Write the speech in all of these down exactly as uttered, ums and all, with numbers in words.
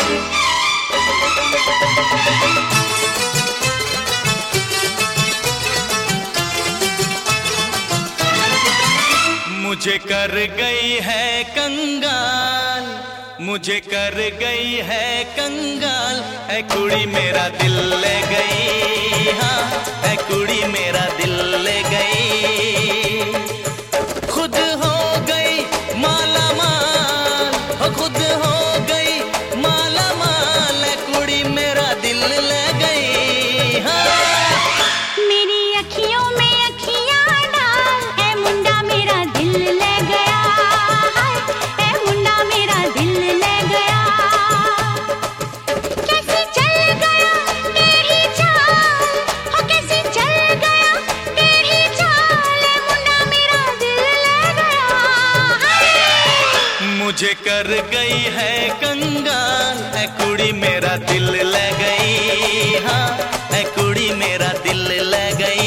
मुझे कर गई है कंगाल, मुझे कर गई है कंगाल, ऐ कुड़ी मेरा दिल ले गई, हाँ ऐ कुड़ी मेरा दिल ले गई। खुद हो गई माला माल, हो खुद हो गई माला माल, ऐ कुड़ी मेरा दिल ले गई। हाँ मेरी अखियों में अखियां डाल, ऐ मुंडा मेरा दिल ले गया, ऐ मुंडा मेरा दिल ले गया। कैसे चल गया तेरी चाल, हो कैसे चल गया तेरी चाल, ऐ मुंडा मेरा दिल ले गया। मुझे कर गई है कंगाल, ऐ कुड़ी मेरा दिल ले गई, हाँ ऐ कुड़ी मेरा दिल ले गई।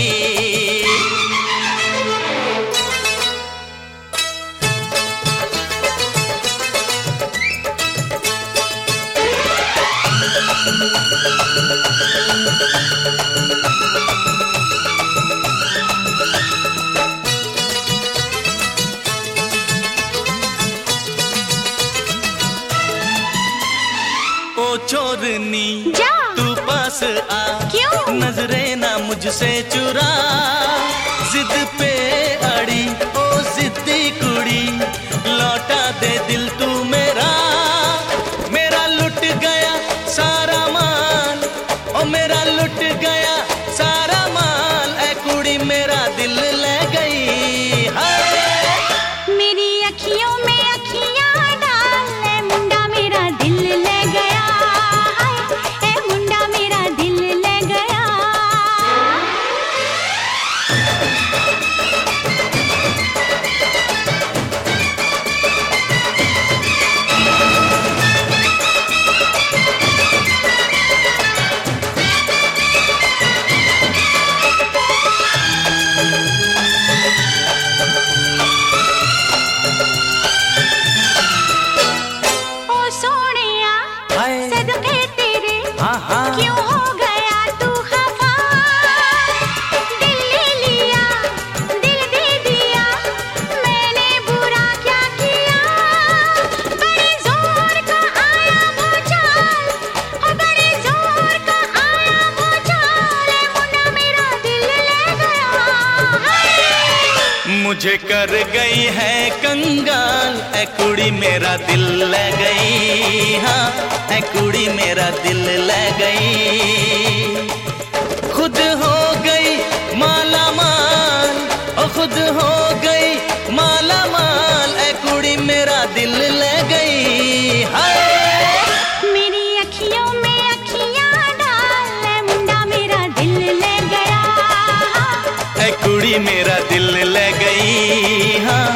ओ चोरनी जा तू पास आ, क्यों? नजरे ना मुझसे चुरा, जिद पे अड़ी ओ जिद्दी कुड़ी, लौटा दे दिल तू मेरा। मेरा लुट गया सारा माल, ओ मेरा लुट गया सारा माल, ऐ कुड़ी मेरा दिल ले गई। हाय मेरी अखियों में अखियां डाल, ऐ मुंडा मेरा दिल ले गया, ऐ मुंडा मेरा दिल ले गया। ओ सोनिया हाय सदके तेरे, हाँ हाँ क्यों हो गया तू खफा? दिल ले लिया, दिल दे दिया, मैंने बुरा क्या किया? बड़े जोर का आया वो चाल, ओ बड़े जोर का आया वो चाल, ऐ मुन्ना मेरा दिल ले गया। मुझे कर गई है कंगाल, ऐ कुड़ी मेरा दिल ले गई, हाँ ऐ कुड़ी मेरा दिल ले गई। खुद हो गई माला माल, ओ खुद हो गई माला माल, ऐ कुड़ी मेरा दिल ले गई। हाय मेरी अखियों में अखियां डाल, ऐ मुंडा मेरा दिल ले गया, ऐ कुड़ी मेरा दिल ले गई, हाँ